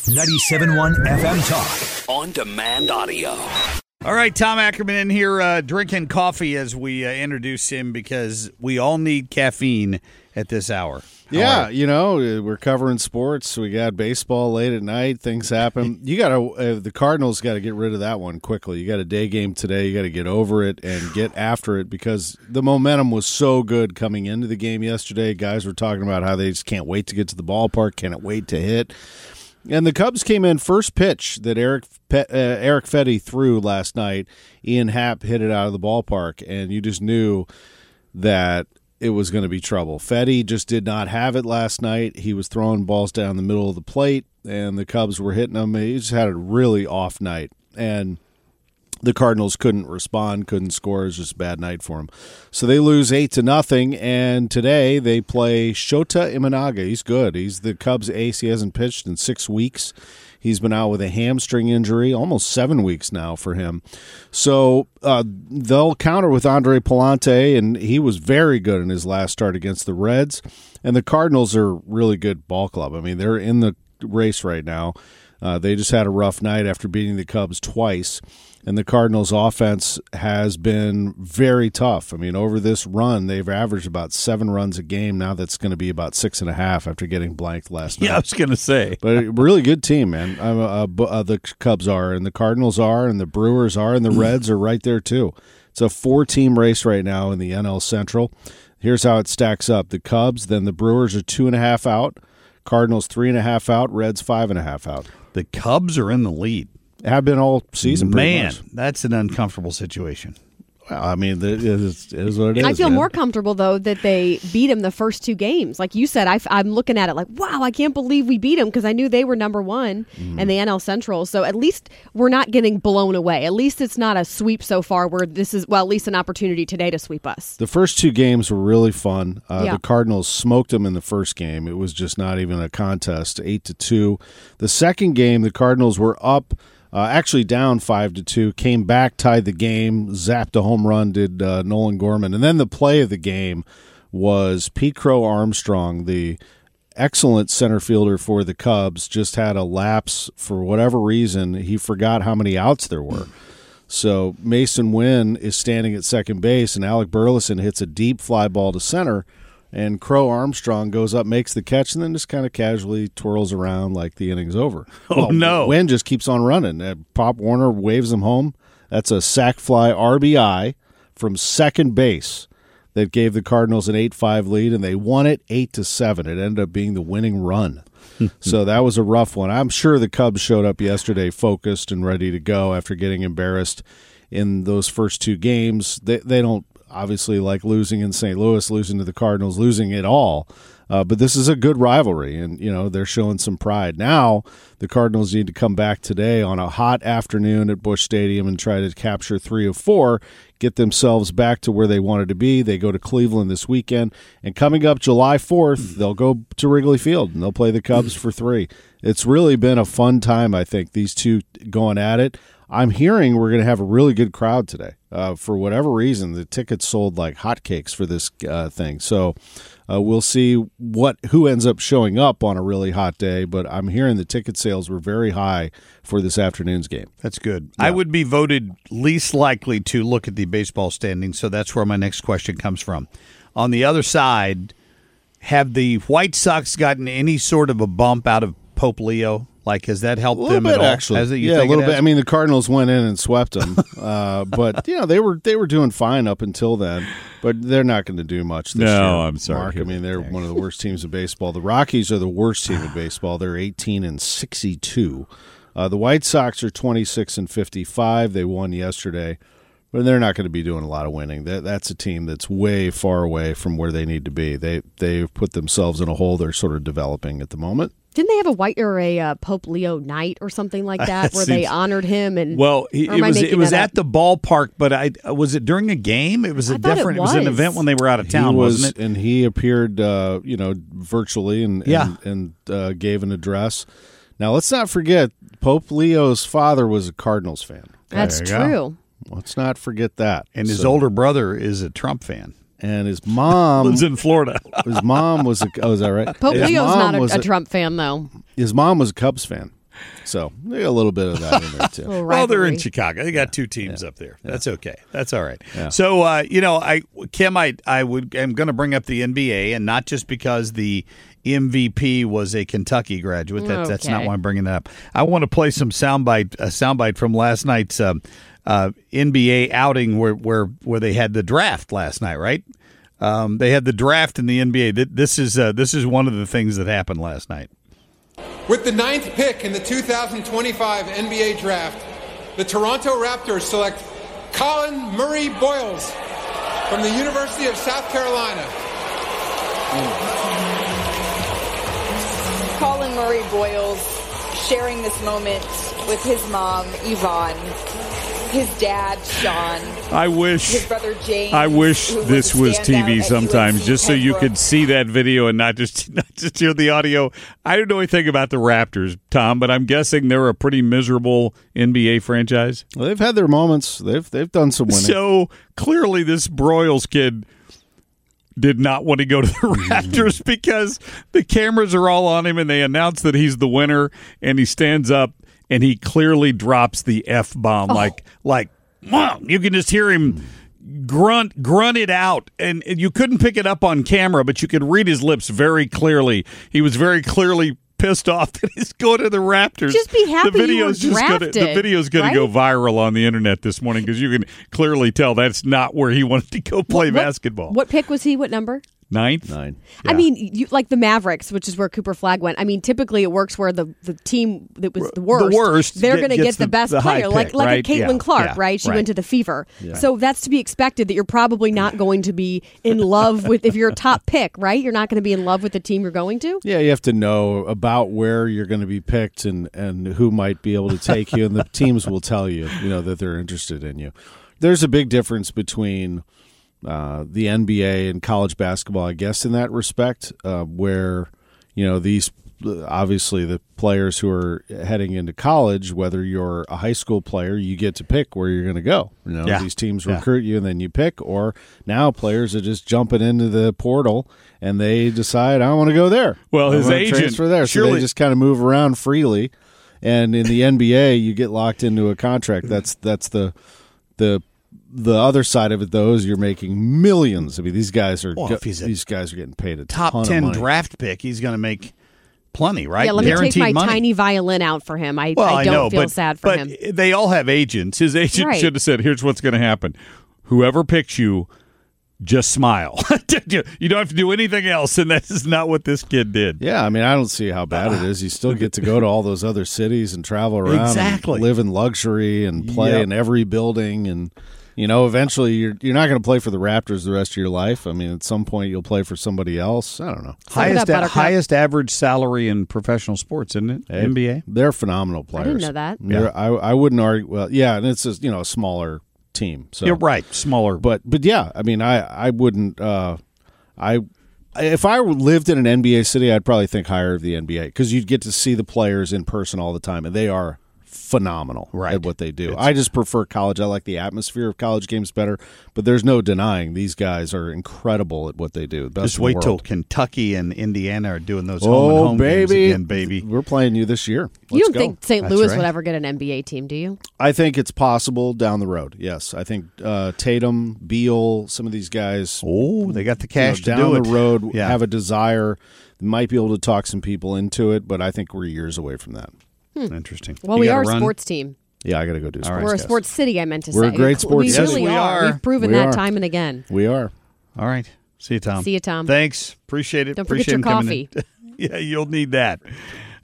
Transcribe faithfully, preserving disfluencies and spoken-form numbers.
ninety-seven point one F M Talk. On demand audio. All right, Tom Ackerman in here uh, drinking coffee as we uh, introduce him because we all need caffeine at this hour. Yeah, you know, we're covering sports. We got baseball late at night. Things happen. You got to uh, the Cardinals got to get rid of that one quickly. You got a day game today. You got to get over it and get after it because the momentum was so good coming into the game yesterday. Guys were talking about how they just can't wait to get to the ballpark, can't wait to hit. And the Cubs came in first pitch that Eric Pe- uh, Eric Fedde threw last night. Ian Happ hit it out of the ballpark, and you just knew that it was going to be trouble. Fedde just did not have it last night. He was throwing balls down the middle of the plate, and the Cubs were hitting him. He just had a really off night, and the Cardinals couldn't respond, couldn't score. It was just a bad night for him. So they lose eight to nothing, and today they play Shota Imanaga. He's good. He's the Cubs' ace. He hasn't pitched in six weeks. He's been out with a hamstring injury, almost seven weeks now for him. So uh, they'll counter with Andre Pallante, and he was very good in his last start against the Reds. And the Cardinals are a really good ball club. I mean, they're in the race right now. Uh, they just had a rough night after beating the Cubs twice. And the Cardinals' offense has been very tough. I mean, over this run, they've averaged about seven runs a game. Now that's going to be about six and a half after getting blanked last night. Yeah, I was going to say. But a really good team, man. Uh, uh, the Cubs are, and the Cardinals are, and the Brewers are, and the Reds are right there too. It's a four-team race right now in the N L Central. Here's how it stacks up. The Cubs, then the Brewers are two and a half out. Cardinals three and a half out. Reds five and a half out. The Cubs are in the lead. Have been all season, Man, much. That's an uncomfortable situation. Well, I mean, it is, it is what it is. I feel man. more comfortable, though, that they beat him the first two games. Like you said, I, I'm looking at it like, wow, I can't believe we beat him because I knew they were number one mm. in the N L Central. So at least we're not getting blown away. At least it's not a sweep so far where this is, well, at least an opportunity today to sweep us. The first two games were really fun. Uh, yeah. The Cardinals smoked them in the first game. It was just not even a contest, eight to two. The second game, the Cardinals were up. Uh, actually down five to two, came back, tied the game, zapped a home run, did uh, Nolan Gorman. And then the play of the game was Pete Crow Armstrong, the excellent center fielder for the Cubs, just had a lapse for whatever reason. He forgot how many outs there were. So Mason Wynn is standing at second base, and Alec Burleson hits a deep fly ball to center. And Crow Armstrong goes up, makes the catch, and then just kind of casually twirls around like the inning's over. Oh, well, no. Wynn just keeps on running. Uh, Pop Warner waves him home. That's a sac fly R B I from second base that gave the Cardinals an eight five lead, and they won it eight to seven. It ended up being the winning run. So that was a rough one. I'm sure the Cubs showed up yesterday focused and ready to go after getting embarrassed in those first two games. They, they don't obviously like losing in Saint Louis, losing to the Cardinals, losing it all. Uh, but this is a good rivalry, and you know they're showing some pride. Now the Cardinals need to come back today on a hot afternoon at Busch Stadium and try to capture three of four, get themselves back to where they wanted to be. They go to Cleveland this weekend, and coming up July fourth, they'll go to Wrigley Field, and they'll play the Cubs for three. It's really been a fun time, I think, these two going at it. I'm hearing we're going to have a really good crowd today. Uh, for whatever reason, the tickets sold like hotcakes for this uh, thing. So uh, we'll see what who ends up showing up on a really hot day. But I'm hearing the ticket sales were very high for this afternoon's game. That's good. Yeah. I would be voted least likely to look at the baseball standings, so that's where my next question comes from. On the other side, have the White Sox gotten any sort of a bump out of Pope Leo? Like, has that helped them bit, at all? Actually, Has it, you yeah, think a little it bit. has? I mean, the Cardinals went in and swept them, uh, but you know they were they were doing fine up until then. But they're not going to do much this no, year. I'm sorry. Mark. I mean, they're one of the worst teams in baseball. The Rockies are the worst team in baseball. They're eighteen and sixty-two. Uh, the White Sox are twenty-six and fifty-five. They won yesterday, but they're not going to be doing a lot of winning. That that's a team that's way far away from where they need to be. They they've put themselves in a hole they're sort of developing at the moment. Didn't they have a white or a uh, Pope Leo night or something like that, where Seems, they honored him? And well, he, it was it was at the ballpark, but I was it during a game? It was a I different. It was. It was an event when they were out of town, he was, wasn't it? And he appeared, uh, you know, virtually and yeah. and, and uh, gave an address. Now let's not forget Pope Leo's father was a Cardinals fan. That's true. Let's not forget that. And his so, older brother is a Trump fan. And his mom lives in Florida. His mom was a. Oh, is that right? Pope his Leo's not a, was a Trump fan, though. His mom was a Cubs fan. So they got a little bit of that in there too. Little Well, they're in rivalry. Chicago. They got two teams up there. That's okay. That's all right. Yeah. So, uh, you know, I Kim, I I would am going to bring up the N B A, and not just because the M V P was a Kentucky graduate. That, That's not Okay. why I'm bringing that up. I want to play some soundbite, a soundbite from last night's um, uh, N B A outing where where where they had the draft last night. Right? Um, they had the draft in the N B A. Th- This is uh, this is one of the things that happened last night. With the ninth pick in the two thousand twenty-five N B A Draft, the Toronto Raptors select Colin Murray Boyles from the University of South Carolina. Colin Murray Boyles sharing this moment with his mom, Yvonne, his dad, Sean, I wish his brother, James. I wish who was this a was standout T V at sometimes, U N C just so you could Pembroke. see that video and not just not just hear the audio. I don't know anything about the Raptors, Tom, but I'm guessing they're a pretty miserable N B A franchise. Well, they've had their moments. They've they've done some winning. So clearly, this Broyles kid did not want to go to the Raptors because the cameras are all on him, and they announce that he's the winner, and he stands up and he clearly drops the F bomb, like like wow, you can just hear him grunt grunt it out, and you couldn't pick it up on camera, but you could read his lips very clearly. He was very clearly pissed off that he's going to the Raptors. Just be happy the you video's were just gonna, drafted, the video's going right? to go viral on the internet this morning because you can clearly tell that's not where he wanted to go play What- basketball. What pick was he? What number? Ninth? Nine. I mean, you, like the Mavericks, which is where Cooper Flagg went. I mean, typically it works where the, the team that was the worst, worst they're get- going to gets get the, the- best the high player, like pick, like right? a Caitlin Yeah, Clark, yeah, right? She right. went to the Fever, so that's to be expected. That you're probably not going to be in love with if you're a top pick, right? You're not going to be in love with the team you're going to. Yeah, you have to know about where you're going to be picked and, and who might be able to take you, and the teams will tell you, you know, that they're interested in you. There's a big difference between uh, the N B A and college basketball, I guess, in that respect, uh, where, you know, these obviously the players who are heading into college, whether you're a high school player, you get to pick where you're going to go. You know, Yeah. these teams Yeah. recruit you and then you pick, or now players are just jumping into the portal and they decide, I want to go there. Well, I his wanna agent, transfer there. So surely- they just kind of move around freely. And in the N B A, you get locked into a contract. That's that's the the the other side of it, though, is you're making millions. I mean, these guys are Well, if he's a these guys are getting paid a Top ton ten of money. draft pick, he's going to make plenty, right? Yeah, let me take Guaranteed my money. tiny violin out for him. I, Well, I don't know, feel but, sad for but him. they all have agents. His agent Right. should have said, here's what's going to happen. Whoever picks you, just smile. You don't have to do anything else, and that is not what this kid did. Yeah, I mean, I don't see how bad it is. You still get to go to all those other cities and travel around, Exactly. and live in luxury, and play Yep. in every building, and you know, eventually you're you're not going to play for the Raptors the rest of your life. I mean, at some point you'll play for somebody else. I don't know. Suck it Highest, up, Buttercup. highest average salary in professional sports, isn't it? N B A? They're phenomenal players. didn't know that. They're- I I wouldn't argue. Well, yeah, and it's just, you know, a smaller team. So You're right. Smaller. But but yeah, I mean, I I wouldn't. Uh, I if I lived in an N B A city, I'd probably think higher of the N B A because you'd get to see the players in person all the time, and they are phenomenal Right. at what they do. It's- I just prefer college. I like the atmosphere of college games better, but there's no denying these guys are incredible at what they do. Best Just in the wait till world. Kentucky and Indiana are doing those home Oh, and home games baby. again, baby. We're playing you this year. You Let's don't go. think Saint That's Louis right. would ever get an N B A team, do you? I think it's possible down the road. Yes, I think uh, Tatum, Beal, some of these guys Oh, they got the cash you know, to down do it. the road Yeah. have a desire, might be able to talk some people into it, but I think we're years away from that. Interesting. Well, You we gotta are a run? sports team. Yeah, I got to go do sports. We're a guys. sports city, I meant to We're say. a great sports we city. really Yes, we are. are. We've proven We that are. time and again. We are. All right. See you, Tom. See you, Tom. Thanks. Appreciate it. Don't forget Appreciate your him coming in. Yeah, you'll need that.